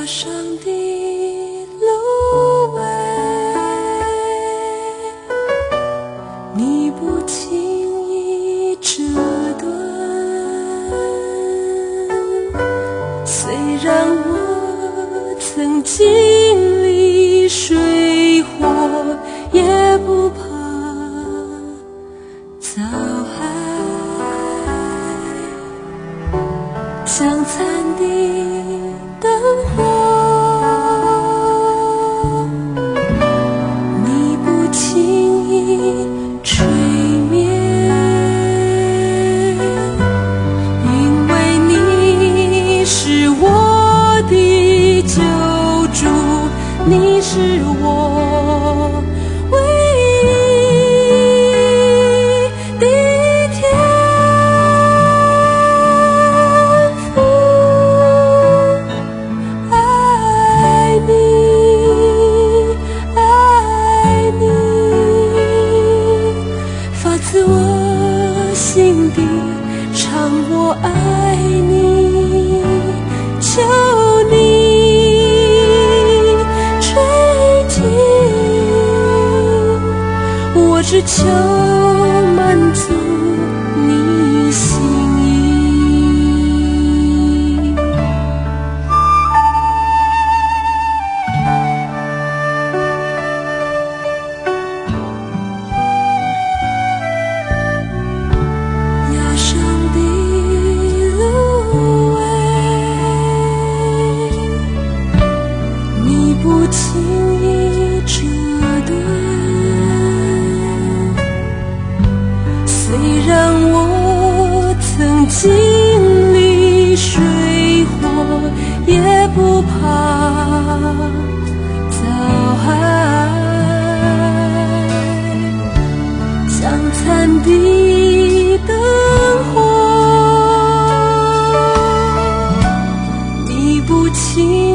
上的芦苇，你不轻易折断。虽然我曾经历水火，也不怕遭害。将残的灯火，你不轻易吹灭，因为你是我的救主，你是我唯一的天父。爱你，爱你，发自我心底唱我爱你，求你垂听，我只求满足你心意。崖上的芦苇，你不轻易折断。虽然我曾经历水火，也不怕遭害。将残的灯火，你不轻